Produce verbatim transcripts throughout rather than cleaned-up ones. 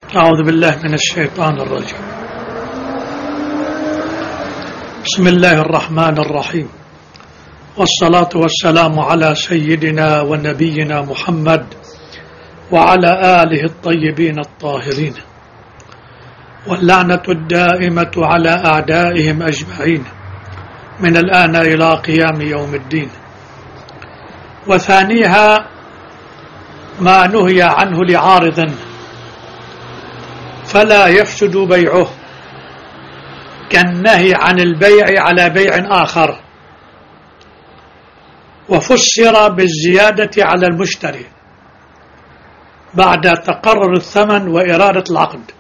أعوذ بالله من الشيطان الرجيم. بسم الله الرحمن الرحيم، والصلاة والسلام على سيدنا ونبينا محمد وعلى آله الطيبين الطاهرين، واللعنة الدائمة على أعدائهم أجمعين من الآن إلى قيام يوم الدين. وثانيها ما نهي عنه لعارض فلا يفسد بيعه، كالنهي عن البيع على بيع آخر، وفسر بالزيادة على المشتري بعد تقرر الثمن وإرادة العقد.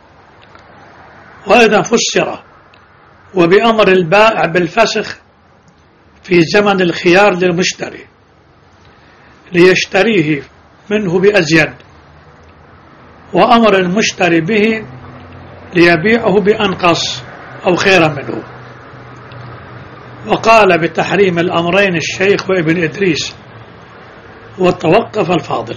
وأيضا فسر وبأمر البائع بالفسخ في زمن الخيار للمشتري ليشتريه منه بأزيد، وأمر المشتري به ليبيعه بأنقص أو خيرا منه. وقال بتحريم الأمرين الشيخ وابن إدريس، وتوقف الفاضل.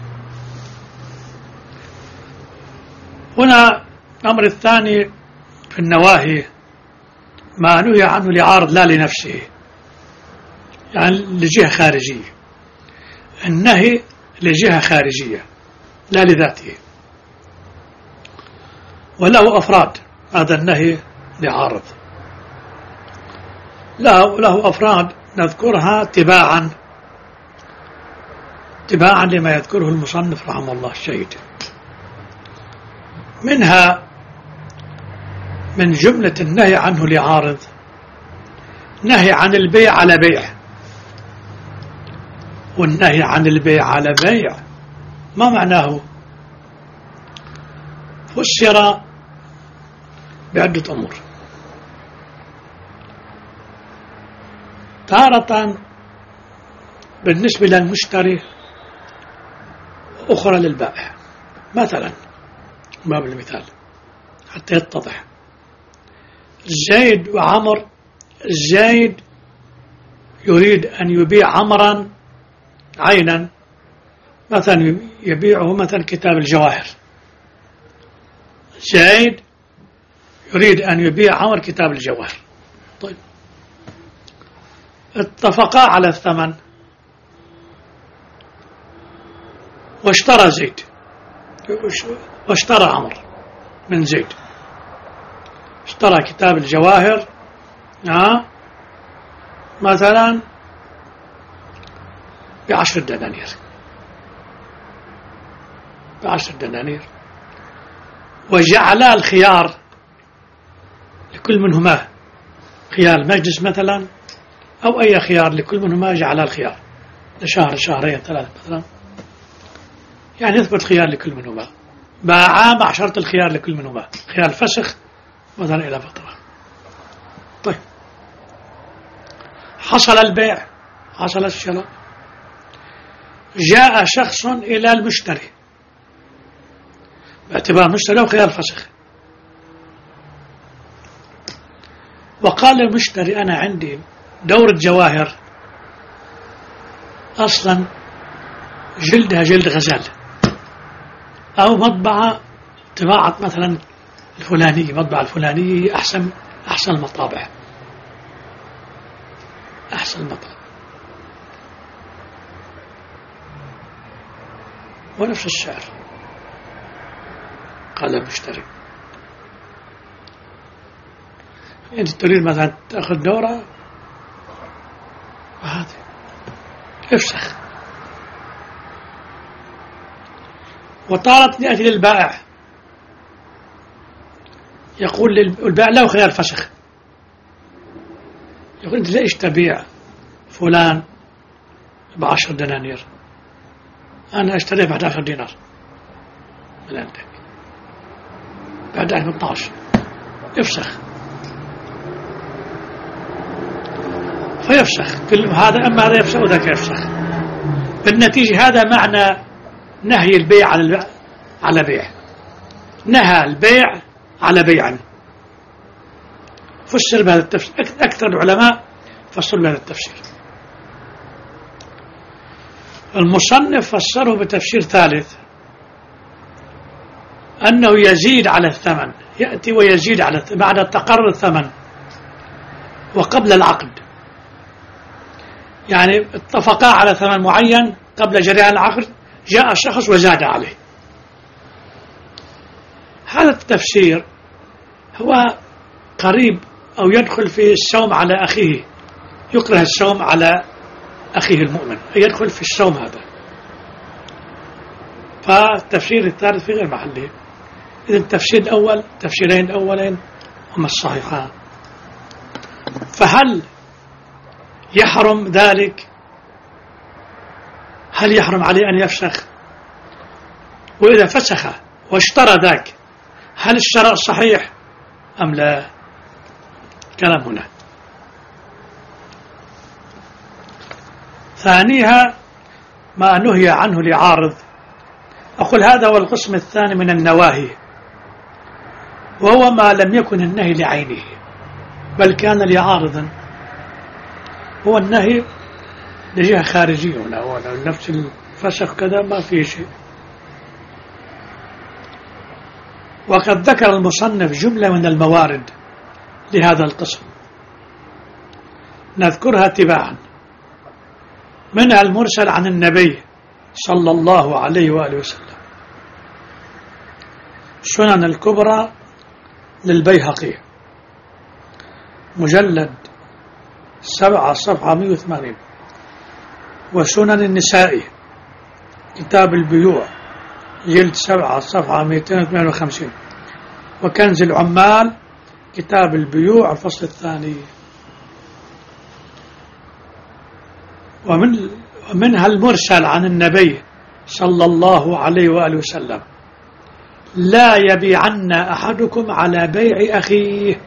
هنا الأمر الثاني في النواهي ما نهي عنه لعارض لا لنفسه، يعني لجهة خارجية. النهي لجهة خارجية لا لذاته، وله أفراد. هذا النهي لعارض له, له أفراد نذكرها تباعا تباعا لما يذكره المصنف رحمه الله الشهيد. منها من جملة النهي عنه لعارض نهي عن البيع على بيع. والنهي عن البيع على بيع ما معناه؟ فسر بعدة أمور. تارة بالنسبة للمشتري، أخرى للبائع. مثلا باب المثال حتى يتضح، زيد وعمر، زيد يريد أن يبيع عمرا عينا، مثلا يبيعه مثلا كتاب الجواهر. زيد يريد أن يبيع عمر كتاب الجواهر. طيب، اتفقا على الثمن واشترى زيد واشترى عمر من زيد. اشترى كتاب الجواهر آه مثلا بعشر دنانير بعشر دنانير وجعل الخيار لكل منهما، خيار المجلس مثلا أو أي خيار لكل منهما، جعل الخيار لشهر شهرين ثلاثة مثلا، يعني يثبت خيار لكل منهما. باعا مع شرط الخيار لكل منهما، خيار الفسخ مثلا إلى فترة. طيب، حصل البيع، حصل الشراء، جاء شخص إلى المشتري باعتبار المشتري وخيار الفسخ، وقال للمشتري أنا عندي دورة جواهر أصلا جلدها جلد غزال، أو مطبعة طباعة مثلا الفلانية، مطبعة الفلانية أحسن أحسن المطابع أحسن المطابع ونفس السعر. قال المشتري أنت تريد مثلا تأخذ دورة وهذه افسخ. وطالت نأتي للبائع، يقول للبائع له خيار فسخ، يقول أنت ليش تبيع فلان بعشر دنانير، أنا أشتريه بعد عشر دينار من عندك، بعد ثمانية عشر افسخ. فيفسخ كل هذا، أما هذا يفسخ وذاك يفسخ. بالنتيجة هذا معنى نهي البيع على على بيع، نهى البيع على بيع. فسر بهذا التفسير، أكثر العلماء فسروا بهذا التفسير. المصنف فسره بتفسير ثالث، أنه يزيد على الثمن، يأتي ويزيد على الثمن بعد تقرر الثمن وقبل العقد، يعني اتفقا على ثمن معين قبل جريان العقد، جاء شخص وزاد عليه. هذا التفسير هو قريب أو يدخل في السوم على أخيه، يكره السوم على أخيه المؤمن، يدخل في السوم هذا. فالتفسير الثالث في غير محله. إذا التفسير الأول، تفسيرين الأولين هما الصحيحان. فهل يحرم ذلك؟ هل يحرم عليه أن يفسخ؟ وإذا فسخ واشترى ذاك هل الشراء صحيح أم لا؟ كلام هنا. ثانيها ما نهي عنه لعارض. أقول هذا هو القسم الثاني من النواهي، وهو ما لم يكن النهي لعينه بل كان لعارض. هو النهي لجهة خارجية هنا، هو نفس الفسخ كذا ما فيه شيء. وقد ذكر المصنف جملة من الموارد لهذا القسم نذكرها تباعا، منها المرسل عن النبي صلى الله عليه وآله وسلم. سنن الكبرى للبيهقي مجلد سبعة صفحة مئة وثمانين، وسنن النسائي كتاب البيوع جلد سبعة صفحة مئتين وثمانية وخمسين، وكنز العمال كتاب البيوع الفصل الثاني. ومن ومنها المرسل عن النبي صلى الله عليه وآله وسلم: لا يبيعن أحدكم على بيع أخيه،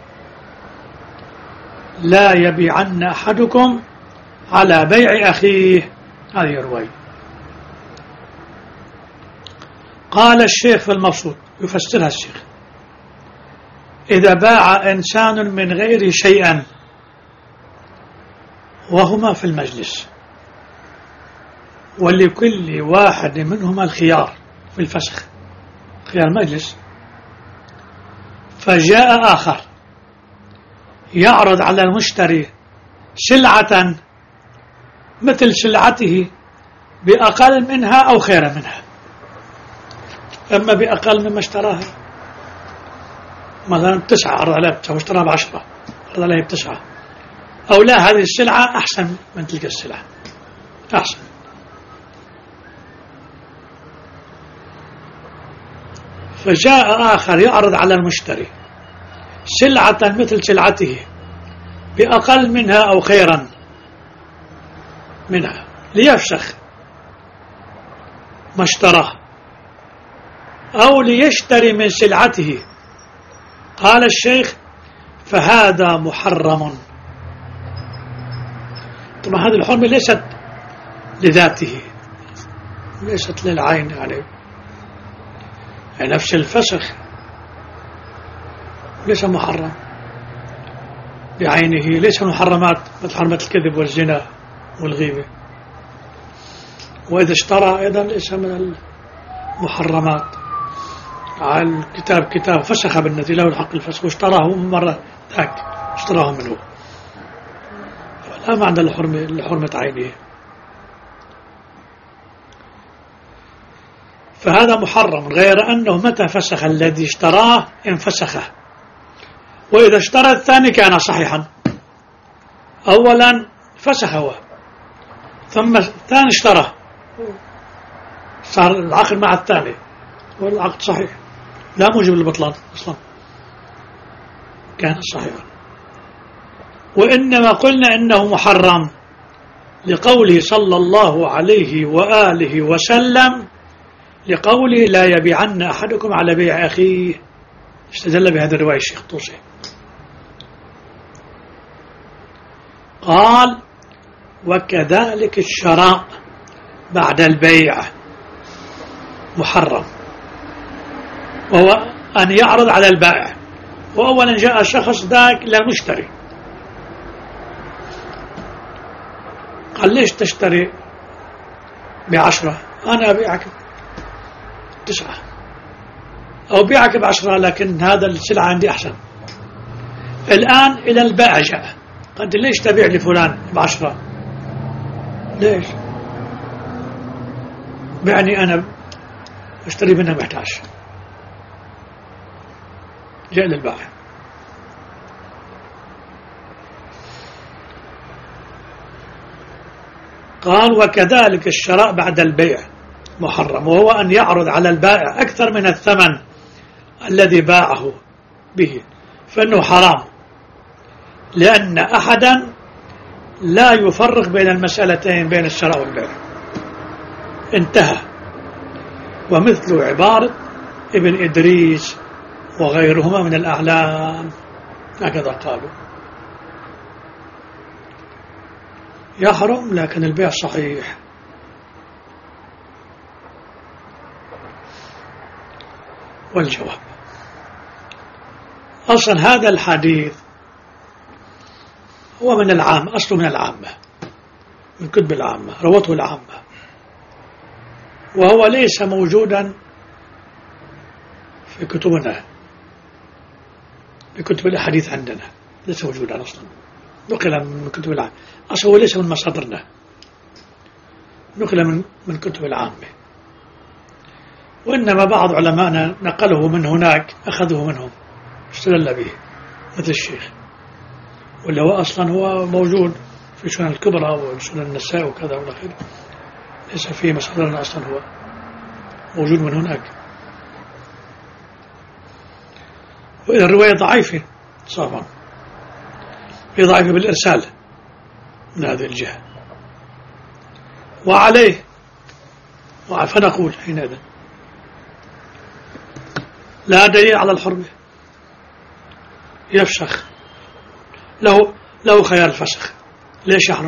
لا يبيعن أحدكم على بيع أخيه. هذه رواية. قال الشيخ في المبسوط يفسرها الشيخ: إذا باع إنسان من غير شيئا وهما في المجلس ولكل واحد منهما الخيار في الفسخ، خيار المجلس، فجاء آخر يعرض على المشتري سلعة مثل سلعته بأقل منها أو خير منها، أما بأقل مما اشتراها، مثلا تسعة عرض عليها بتسعة واشتراها بعشرة، عرض عليها بتسعة، أو لا هذه السلعة أحسن من تلك السلعة، أحسن. فجاء آخر يعرض على المشتري سلعة مثل سلعته بأقل منها أو خيرا منها ليفسخ ما اشتراه أو ليشتري من سلعته. قال الشيخ: فهذا محرم. طبعا هذه الحرمة ليست لذاته، ليست للعين، يعني نفس الفسخ ليس محرم بعينه، ليس محرمات مثل حرمة الكذب والزنا والغيبة. وإذا اشترى أيضا ليس من المحرمات. على الكتاب كتاب فسخ بالنتي له الحق الفسخ واشتراه مرة ذاك اشتراه منه، لا معنى لحرمة لحرمة عينه. فهذا محرم، غير أنه متى فسخ الذي اشتراه انفسخه، وإذا اشترى الثاني كان صحيحا. أولا فسخ هو، ثم الثاني اشترى، صار العقد مع الثاني والعقد صحيح، لا موجب للبطلان أصلا، كان صحيحا. وإنما قلنا إنه محرم لقوله صلى الله عليه وآله وسلم، لقوله: لا يبيعن أحدكم على بيع أخيه. استدل بهذا الرواية الشيخ طوسي. قال: وكذلك الشراء بعد البيع محرم، وهو أن يعرض على البائع. وأولا جاء شخص ذاك للمشتري قال: ليش تشتري بعشرة؟ أنا أبيعك تسعة. أو بيعك بعشرة لكن هذا السلعة عندي أحسن. الآن إلى البائع جاء قلت ليش تبيع لفلان بعشرة؟ ليش؟ بعني أنا اشتري منه محتاج. جاء للبائع قال وكذلك الشراء بعد البيع محرم، وهو أن يعرض على البائع أكثر من الثمن الذي باعه به، فإنه حرام، لأن أحدا لا يفرق بين المسألتين بين الشراء والبيع. انتهى. ومثل عبارة ابن إدريس وغيرهما من الأعلام هكذا قالوا يحرم لكن البيع صحيح. والجواب أصلا هذا الحديث هو من العام، أصله من العامة، من كتب العامة، روته العامة، وهو ليس موجودا في كتبنا، في كتب الأحاديث عندنا ليس موجودا أصلا، نقل من كتب العامة، أصلا هو ليس من مصادرنا، نقل من من كتب العامة، وإنما بعض علمائنا نقله من هناك، أخذه منهم استدل به مثل الشيخ، واللي هو أصلا هو موجود في سنن الكبرى وسنن النساء وكذا والأخير، ليس في مصادرنا أصلا، هو موجود من هناك. وإذا الرواية ضعيفة طبعا، هي ضعيفة بالإرسال من هذه الجهة، وعليه فنقول حينئذ لا دليل على الحرمة، يفسخ له له خيار الفسخ، ليش يحرم؟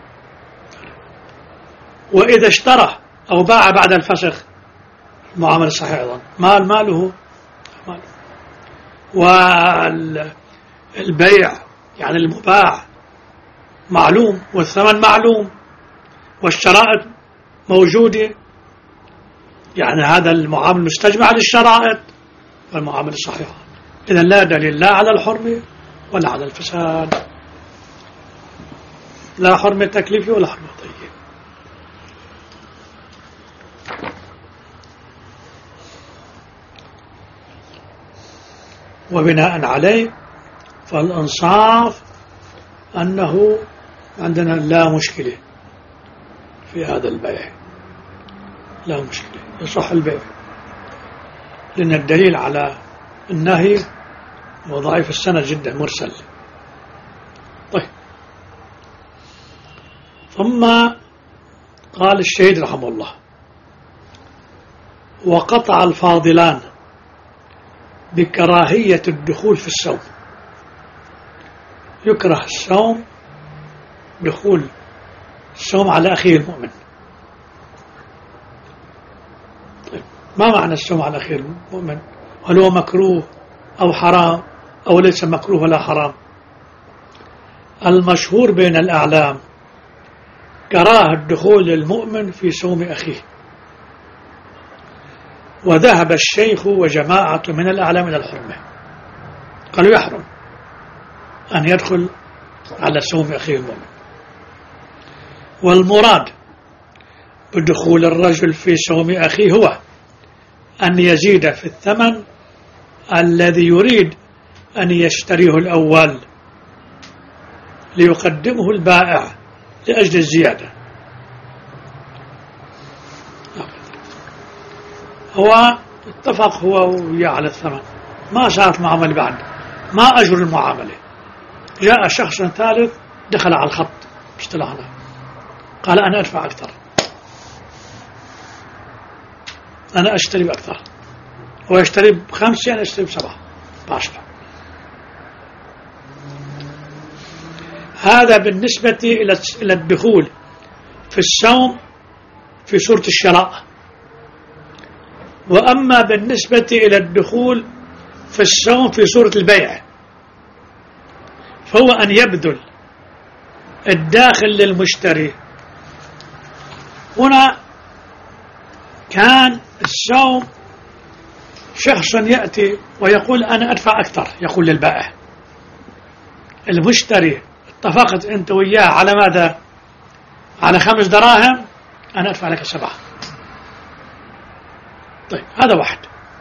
وإذا اشترى أو باع بعد الفسخ المعاملة صحيحة أيضا، مال ماله ماله. والبيع يعني المباع معلوم، والثمن معلوم، والشرائط موجودة، يعني هذا المعامل مستجمع للشرائط، والمعاملة صحيحة. إذا لا دليل لا على الحرمة ولا على الفساد، لا حرمة تكليفي ولا حرمة طيب. وبناء عليه فالإنصاف أنه عندنا لا مشكلة في هذا البيع، لا مشكلة، يصح البيع، لأن الدليل على النهي هو ضعيف السند جدا، مرسل. طيب، ثم قال الشهيد رحمه الله وقطع الفاضلان بكراهية الدخول في الصوم، يكره الصوم، دخول الصوم على أخيه المؤمن. طيب، ما معنى الصوم على أخيه المؤمن؟ هل هو مكروه أو حرام أو ليس مكروه ولا حرام؟ المشهور بين الأعلام كراهة دخول المؤمن في صوم أخيه، وذهب الشيخ وجماعة من الأعلام إلى الحرمة، قالوا يحرم أن يدخل على صوم أخيه المؤمن. والمراد بدخول الرجل في صوم أخيه هو أن يزيد في الثمن الذي يريد أن يشتريه الأول ليقدمه البائع لأجل الزيادة. هو اتفق هو وياه على الثمن، ما صارت معاملة بعد، ما أجر المعاملة. جاء شخص ثالث دخل على الخط باصطلاحنا، قال أنا أدفع أكثر، أنا أشتري بأكثر، هو يشتري بخمسة أنا أشتري بسبعة بعشرة. هذا بالنسبة إلى الدخول في الصوم في سورة الشراء. وأما بالنسبة إلى الدخول في الصوم في سورة البيع فهو أن يبذل الداخل للمشتري. هنا كان الصوم شخص يأتي ويقول أنا أدفع أكثر، يقول للبائع. المشتري اتفقت أنت وياه على ماذا؟ على خمس دراهم، أنا أدفع لك سبعة. طيب هذا واحد.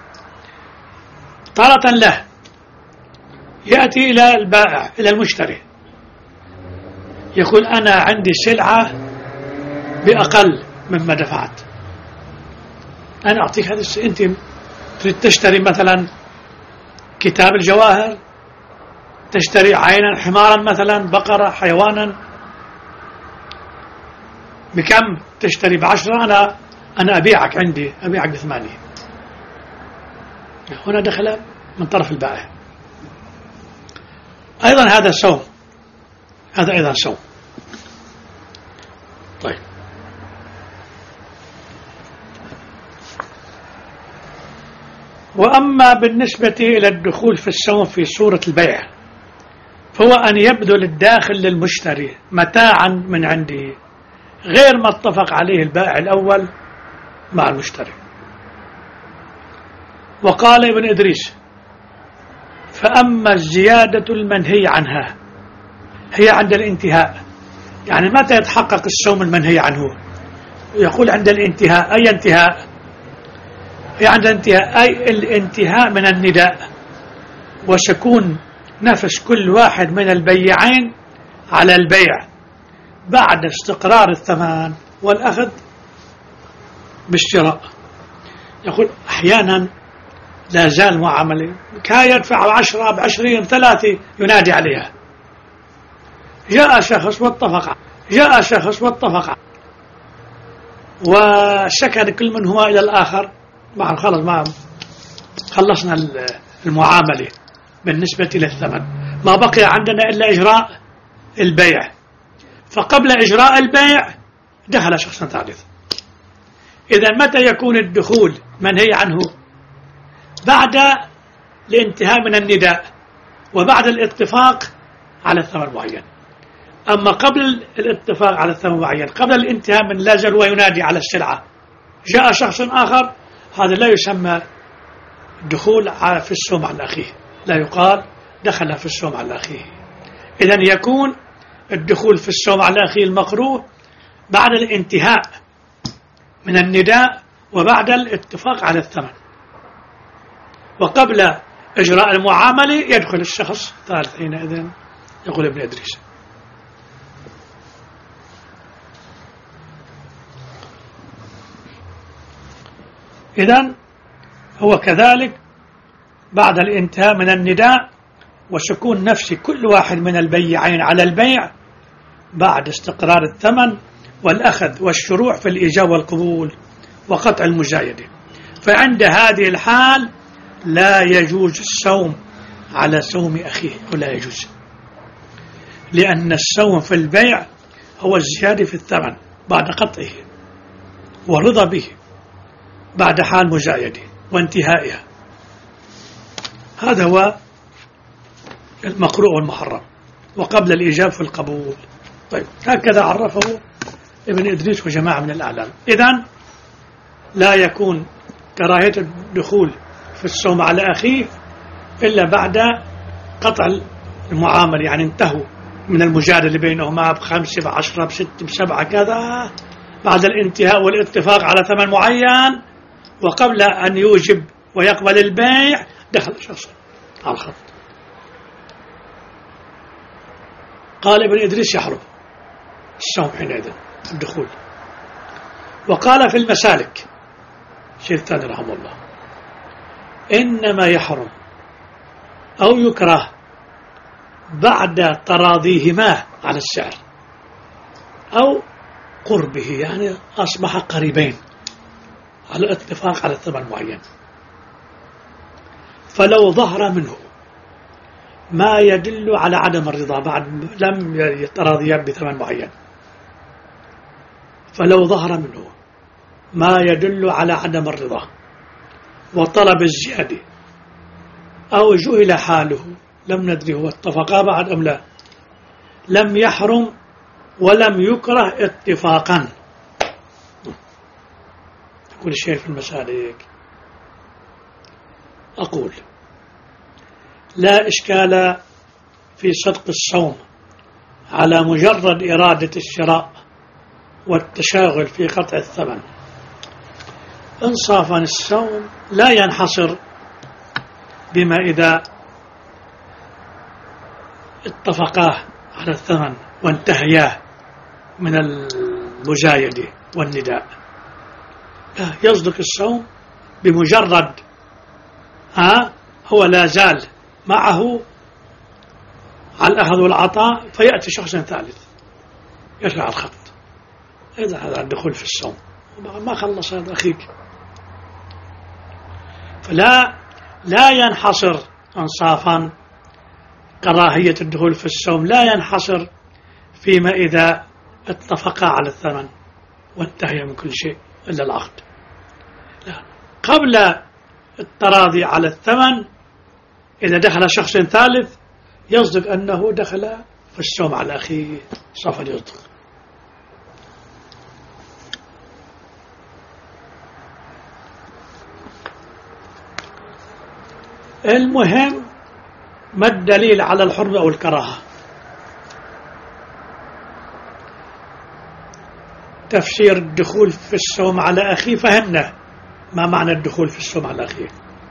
تارة له يأتي إلى البائع إلى المشتري يقول أنا عندي سلعة بأقل مما دفعت، أنا أعطيك هذا السلعة. أنت تريد تشتري مثلا كتاب الجواهر، تشتري عينا، حمارا مثلا، بقرة، حيوانا، بكم تشتري؟ بعشرة، أنا أنا أبيعك عندي أبيعك بثمانية. هنا دخل من طرف البائع. أيضا هذا سوم، هذا أيضا سوم. طيب وأما بالنسبة إلى الدخول في السوم في صورة البيع، فهو أن يبذل الداخل للمشتري متاعا من عنده غير ما اتفق عليه البائع الأول مع المشتري. وقال ابن إدريس: فأما الزيادة المنهي عنها هي عند الانتهاء. يعني متى يتحقق السوم المنهي عنه؟ يقول عند الانتهاء. أي انتهاء؟ هي عند الانتهاء، أي الانتهاء من النداء وسكون نفس كل واحد من البيعين على البيع بعد استقرار الثمن والأخذ بالشراء. يقول أحيانا لا زال معاملة كان يدفع عشرة بعشرين ثلاثة ينادي عليها. جاء شخص واتفق جاء شخص واتفق وسكن كل منهما إلى الآخر، مع خلص ما خلصنا المعاملة بالنسبة للثمن، ما بقي عندنا إلا إجراء البيع. فقبل إجراء البيع دخل شخص ثالث. إذا متى يكون الدخول منهي عنه؟ بعد الانتهاء من النداء وبعد الاتفاق على الثمن معين. أما قبل الاتفاق على الثمن معين، قبل الانتهاء من لا زال وينادي على السلعة، جاء شخص آخر، هذا لا يسمى دخول في السوم على أخيه، لا يقال دخل في السوم على أخيه. إذن يكون الدخول في السوم على أخيه المقروء بعد الانتهاء من النداء وبعد الاتفاق على الثمن، وقبل إجراء المعاملة يدخل الشخص الثالث حينئذ. يقول ابن إدريس: إذن هو كذلك بعد الانتهاء من النداء وسكون نفس كل واحد من البيعين على البيع بعد استقرار الثمن والأخذ والشروع في الإيجاب والقبول وقطع المزايدة. فعند هذه الحال لا يجوز الصوم على صوم أخيه، ولا يجوز، لأن الصوم في البيع هو الزيادة في الثمن بعد قطعه ورضا به بعد حال مزايدة وانتهائها. هذا هو المقروء والمحرم وقبل الإيجاب في القبول. طيب هكذا عرفه ابن إدريس وجماعة من الأعلام. إذن لا يكون كراهية الدخول في الصوم على أخيه إلا بعد قطع المعاملة، يعني انتهوا من المجادلة بينهما بخمسة بعشرة بستة بسبعة كذا، بعد الانتهاء والاتفاق على ثمن معين وقبل أن يوجب ويقبل البيع دخل شخص على الخط. قال ابن إدريس: يحرم الصوم حينئذ الدخول. وقال في المسالك شيخ الثاني رحمه الله: إنما يحرم أو يكره بعد تراضيهما على السعر أو قربه، يعني أصبح قريبين على اتفاق على الثمن معين. فلو ظهر منه ما يدل على عدم الرضا بعد لم يتراضيا بثمن معين، فلو ظهر منه ما يدل على عدم الرضا وطلب الزيادة أو جهل حاله، لم ندري هو اتفقا بعد أم لا، لم يحرم ولم يكره اتفاقا. يقول الشيخ في المسالك: أقول لا إشكال في صدق الصوم على مجرد إرادة الشراء والتشاغل في قطع الثمن. إنصافا الصوم لا ينحصر بما إذا اتفقا على الثمن وانتهيا من المجايدة والنداء. لا، يصدق الصوم بمجرد ها هو لا زال معه على الأخذ والعطاء، فيأتي شخص ثالث يشرع الخط، إذا هذا الدخول في الصوم ما خلص هذا أخيك. فلا لا ينحصر إنصافا كراهية الدخول في الصوم لا ينحصر فيما إذا اتفقا على الثمن وانتهي من كل شيء إلا العقد. لا، قبل التراضي على الثمن إذا دخل شخص ثالث يصدق أنه دخل في الصوم على أخيه، صف يصدق. المهم ما الدليل على الحرمة أو الكراهة؟ تفسير الدخول في الصوم على أخيه فهمنا ما معنى الدخول في الصوم على أخيه.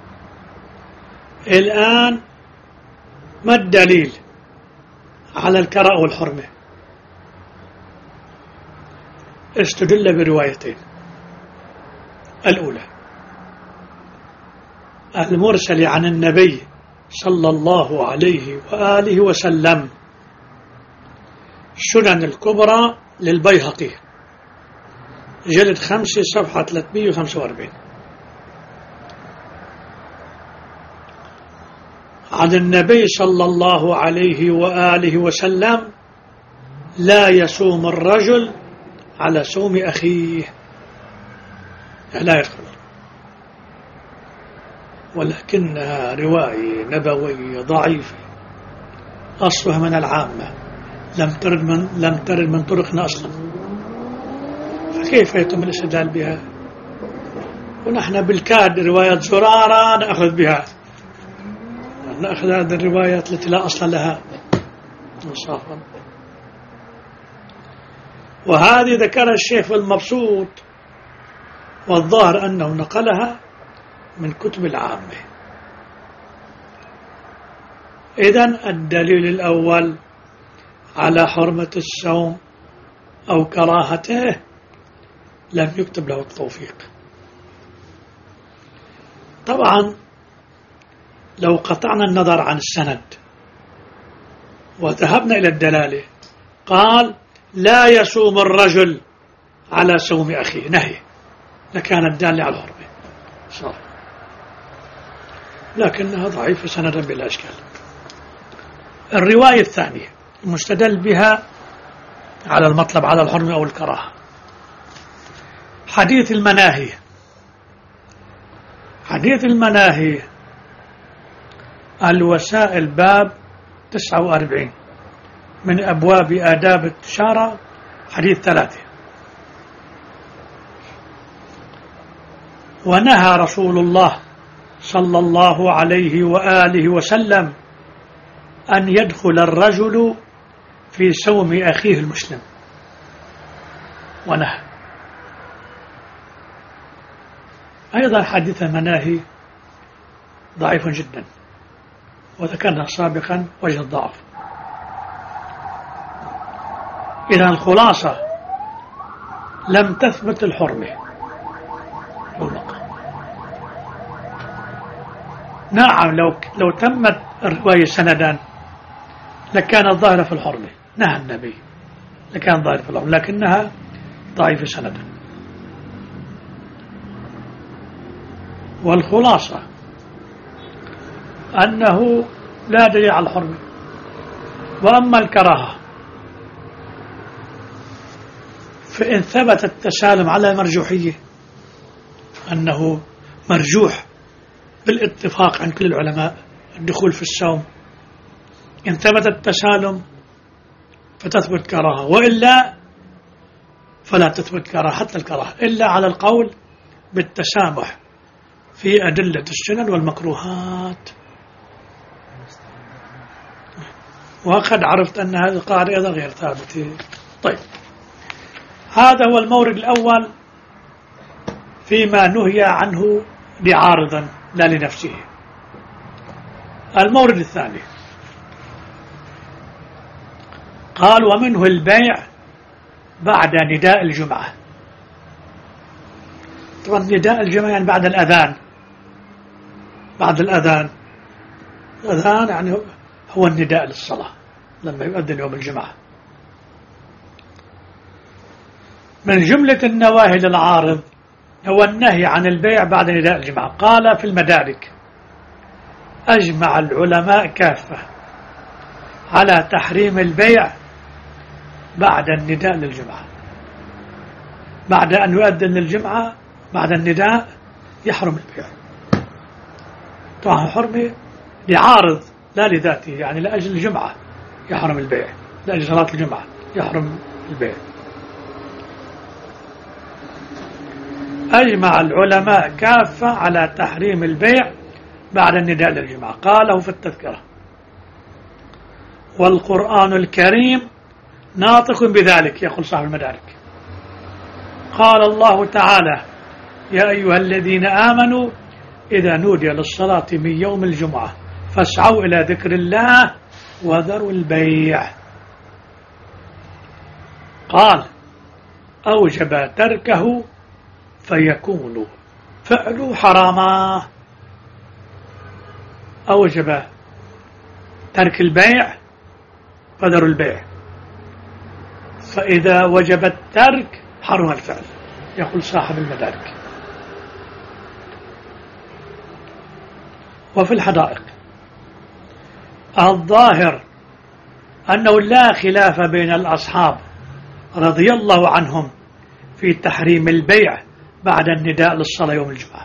الآن ما الدليل على الكراهة والحرمة؟ استدل بروايتين. الأولى المرسل عن النبي صلى الله عليه وآله وسلم، سنن الكبرى للبيهقي جلد خمسة صفحة ثلاثمئة وخمسة وأربعين، عن النبي صلى الله عليه وآله وسلم: لا يصوم الرجل على صوم أخيه، لا يدخل، ولكنها رواية نبوية ضعيفة أصلها من العامة، لم ترد من لم ترد من طرقنا أصلا، فكيف يتم الاستدلال بها؟ ونحن بالكاد رواية زرارة نأخذ بها، نأخذ هذه الروايات التي لا أصل لها انصافا. وهذه ذكر الشيخ المبسوط، والظاهر أنه نقلها من كتب العامة. إذن الدليل الأول على حرمة الصوم أو كراهته لم يكتب له التوفيق. طبعا لو قطعنا النظر عن السند وذهبنا إلى الدلالة، قال: لا يصوم الرجل على صوم أخيه، نهي، لكان الدالة على الحرمة صار، لكنها ضعيفة سندا بلا إشكال. الرواية الثانية المستدل بها على المطلب على الحرمة أو الكراهة، حديث المناهي. حديث المناهي الوسائل باب تسعة وأربعين من أبواب آداب التجارة، حديث ثلاثة: ونهى رسول الله صلى الله عليه وآله وسلم أن يدخل الرجل في صوم أخيه المسلم، ونهى. أيضا حديث المناهي ضعيف جدا، وذكرنا سابقا وجه الضعف. إذا الخلاصة لم تثبت الحرمة والمقام. نعم، لو لو تمت الرواية سندا لكان ظاهرة في الحرمة، نهى النبي، لكان ظاهرة في الحرمة، لكنها ضعيفة سندا. والخلاصة أنه لا دليل على الحرمة. وأما الكراهة فإن ثبت التسالم على مرجوحية، أنه مرجوح بالاتفاق عن كل العلماء الدخول في الصوم، إن ثبت التسالم فتثبت كراهة، وإلا فلا تثبت كراهة، حتى الكراهة إلا على القول بالتسامح في أدلة السنن والمكروهات. وقد عرفت أن هذه القاعدة أيضا غير ثابتة. طيب، هذا هو المورد الأول فيما نهي عنه لعارضا لا لنفسه. المورد الثاني قال ومنه البيع بعد نداء الجمعة. طبعا نداء الجمعة يعني بعد الأذان، بعد الأذان الأذان يعني هو النداء للصلاة لما يؤذن يوم الجمعة. من جملة النواهي للعارض هو النهي عن البيع بعد نداء الجمعة. قال في المدارك أجمع العلماء كافة على تحريم البيع بعد النداء للجمعة. بعد أن يؤذن للجمعة بعد النداء يحرم البيع. طبعا حرمه لعارض لا لذاته، يعني لأجل الجمعة يحرم البيع، لأجل صلاة الجمعة يحرم البيع. أجمع العلماء كافة على تحريم البيع بعد النداء للجمعة. قاله في التذكرة والقرآن الكريم ناطق بذلك. يقول صاحب المدارك قال الله تعالى يا أيها الذين آمنوا إذا نودي للصلاة من يوم الجمعة فاسعوا إلى ذكر الله وذروا البيع. قال أوجب تركه فيكون فعله حراما. أوجب ترك البيع فذروا البيع، فإذا وجب الترك حرم الفعل. يقول صاحب المدارك. وفي الحدائق الظاهر أنه لا خلاف بين الأصحاب رضي الله عنهم في تحريم البيع بعد النداء للصلاة يوم الجمعة،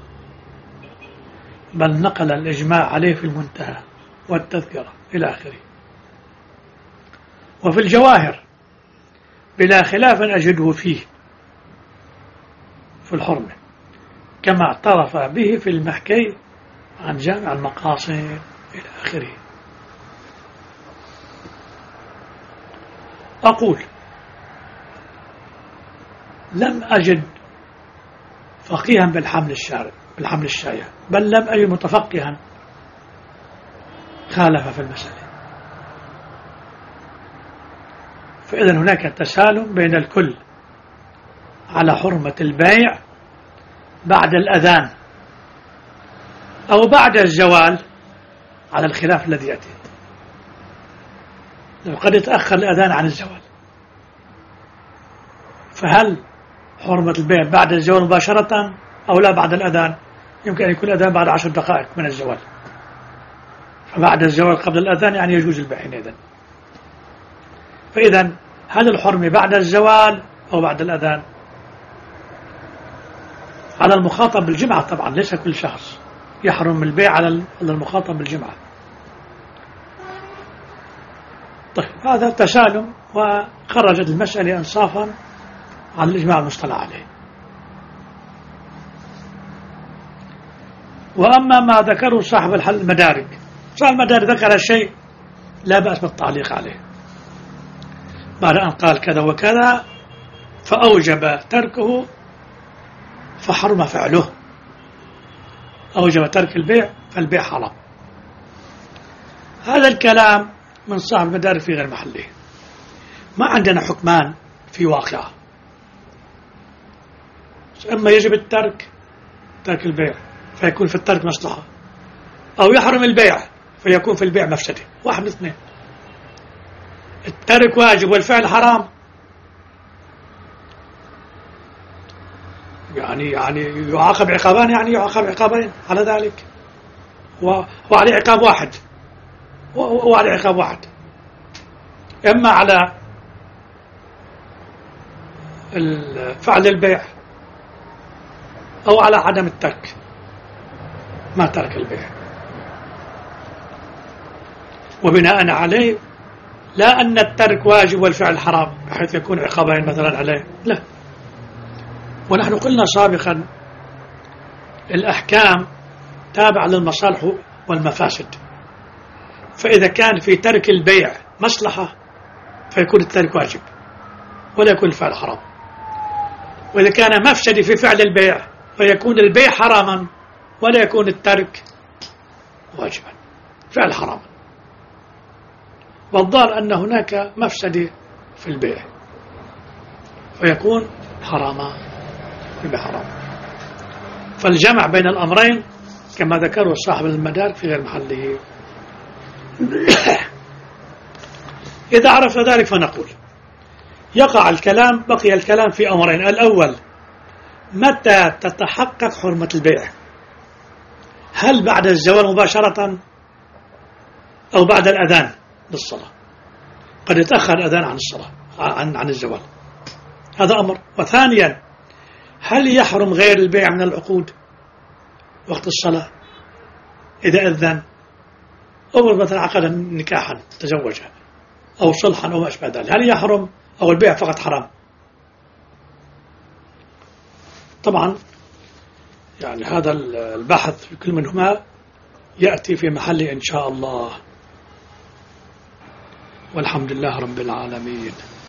بل نقل الإجماع عليه في المنتهى والتذكرة إلى آخره. وفي الجواهر بلا خلاف أجده فيه في الحرمة، كما اعترف به في المحكي عن جامع المقاصد إلى آخره. أقول لم أجد فقيها بالحمل الشارع بالحمل الشايع، بل لم أجد متفقها خالف في المسألة. فإذا هناك تسالم بين الكل على حرمة البيع بعد الأذان أو بعد الزوال على الخلاف الذي يأتي. قد يتأخر الأذان عن الزوال، فهل حرمة البيع بعد الزوال مباشرة أو لا بعد الأذان؟ يمكن أن يكون الأذان بعد عشر دقائق من الزوال، فبعد الزوال قبل الأذان يعني يجوز البيع حينئذ. فإذا هل الحرمة بعد الزوال أو بعد الأذان؟ على المخاطب بالجمعة طبعا، ليس كل شخص يحرم البيع على المخاطب بالجمعة. طيب، هذا تسالم وخرجت المسألة إنصافا عن الإجماع المصطلح عليه. وأما ما ذكره صاحب الحل المدارك، صاحب المدارك ذكر شيء لا بأس بالتعليق عليه بعد أن قال كذا وكذا فأوجب تركه فحرم فعله. أوجب ترك البيع فالبيع حرام. هذا الكلام من صاحب المدارك في غير محله. ما عندنا حكمان في واقعه، إما يجب الترك ترك البيع فيكون في الترك مصلحة، أو يحرم البيع فيكون في البيع مفسدة. واحد من اثنين، الترك واجب والفعل حرام. يعني يعني يعاقب عقابان، يعني يعاقب عقابين على ذلك، وعليه عقاب واحد وعليه عقاب واحد، إما على فعل البيع أو على عدم الترك، ما ترك البيع. وبناء عليه لا أن الترك واجب والفعل حرام بحيث يكون عقابين مثلا عليه، لا. ونحن قلنا سابقا الأحكام تابعة للمصالح والمفاسد، فإذا كان في ترك البيع مصلحة فيكون الترك واجب ولا يكون الفعل حرام، وإذا كان مفسد في فعل البيع فيكون البيع حراما ولا يكون الترك واجبا، فعل حراما. والظاهر أن هناك مفسد في البيع فيكون حراما يبقى حرام. فالجمع بين الأمرين كما ذكره صاحب المدارك في غير محله. إذا عرفنا ذلك فنقول يقع الكلام بقي الكلام في أمرين: الأول متى تتحقق حرمة البيع؟ هل بعد الزوال مباشرة أو بعد الأذان للصلاة؟ قد يتأخر الأذان عن الصلاة عن عن الزوال، هذا أمر. وثانيا هل يحرم غير البيع من العقود وقت الصلاة إذا أذن؟ أو مثلا عقد نكاحا تزوجها أو صلحا أو ما أشبه ذلك، هل يحرم أو البيع فقط حرام؟ طبعا يعني هذا البحث في كل منهما يأتي في محله إن شاء الله، والحمد لله رب العالمين.